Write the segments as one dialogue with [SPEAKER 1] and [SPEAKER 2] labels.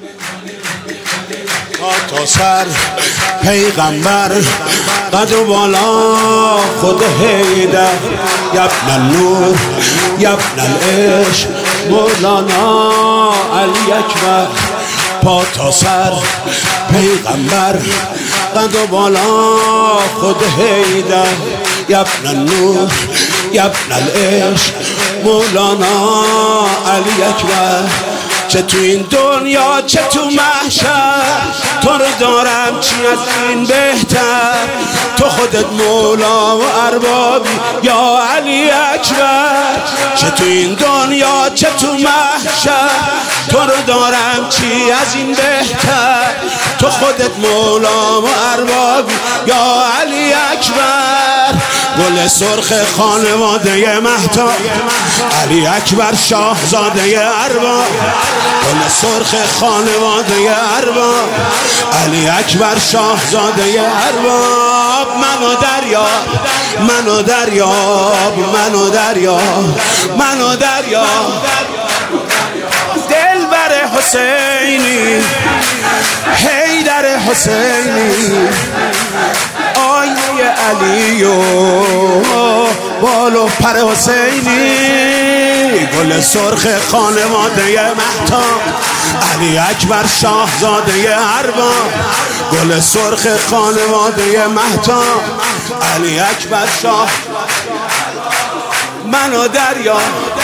[SPEAKER 1] تا سر پیغمبر قدر و بالا خود حیدر یبن النور یبن العشق مولانا علی اکبر پا تا سر پیغمبر قدر و بالا خود حیدر یبن النور یبن العشق مولانا علی اکبر چه تو این دنیا چه تو محشر تو رو دارم چی از این بهتر تو خودت مولا و اربابی یا علی اکبر چه تو این دنیا چه تو محشر تو رو دارم چی از این بهتر تو خودت مولا و اربابی یا علی اکبر گل سرخ خانواده مهتاب علی اکبر شاهزاده ارباب گل سرخ خانواده ارباب علی اکبر شاهزاده ارباب منو دریاب منو دریاب منو دریاب منو دریاب دلبر حسینی حیدر حسینی آینه علی و بال و پر حسینی گل سرخ خانواده مهتاب علی اکبر شاهزاده ارباب گل سرخ خانواده مهتاب علی اکبر شاه منو دریا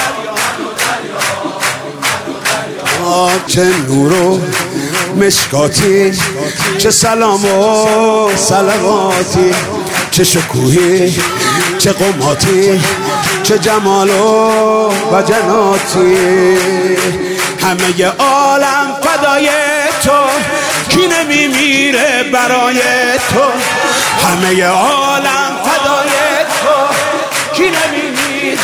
[SPEAKER 1] چه نور و مشکاتی چه سلام و صلواتی چه شکوهی چه قماتی چه جمال و جناتی همه عالم فدای تو کی نمیمیره برای تو همه عالم فدای تو کی نمیمیره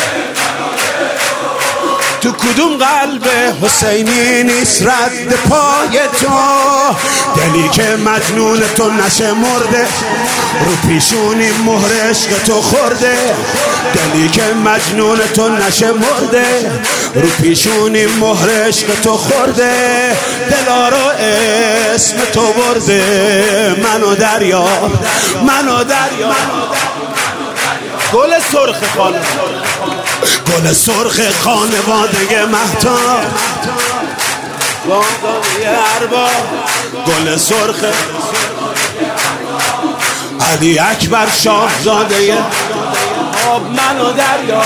[SPEAKER 1] تو کدوم قلب حسینی نیست رد پای تو دلی که مجنون تو نشه مرده رو پیشونی مهر عشق تو خورده دلی که مجنون تو نشه مرده رو پیشونی مهر عشق تو خورده دلا رو اسم تو برده منو دریاب منو دریاب گل سرخ خانواده گل سرخ خانواده مهتاب ارباب گل سرخ علی اکبر شاهزاده آب منو دریا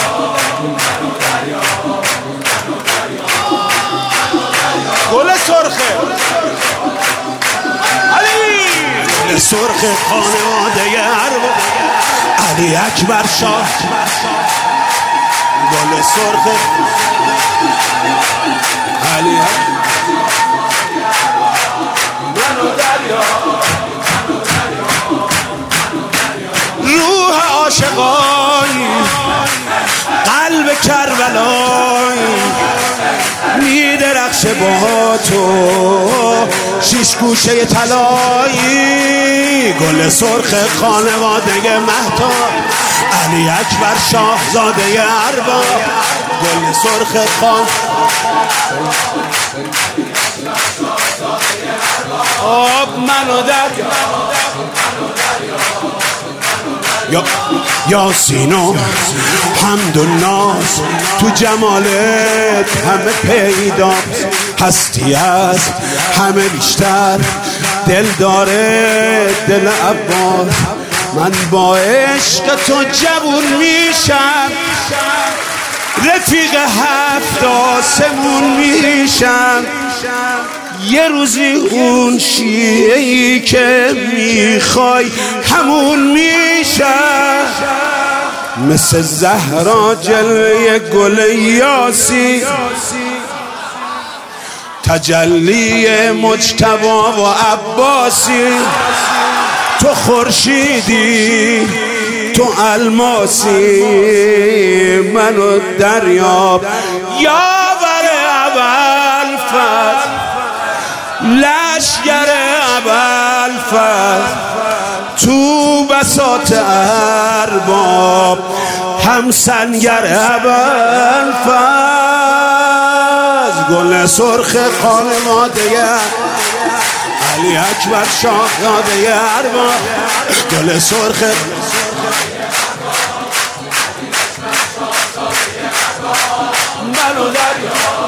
[SPEAKER 1] گل سرخ علی گل سرخ خانواده ارباب علی اکبر شاه گل سرخ علی منو دریا روح عاشقای قلب کربلای میدرخش با تو شیش گوشه طلایی گل سرخ خانواده مهتاب علی اکبر شاهزاده ارباب گل سرخ خان آب منو دریا یاسین و حمد و ناز تو جمالت همه پیدا هستی از همه بیشتر دل داره دل عباس من با عشق تو جوون میشم رفیق هفت آسمون میشم یه روزی اون شیعه‌ای که میخوای همون میشم مثل زهرا جلوه گل یاسی تجلی مجتبی و عباسی تو خورشیدی تو الماسی منو دریاب یاور ابوالفضل لشگر ابوالفضل تو بساط ارباب هم سنگر ابوالفضل گل سرخ خانواده علی اکبر شاهزاده ارباب، گل سرخ منو دریا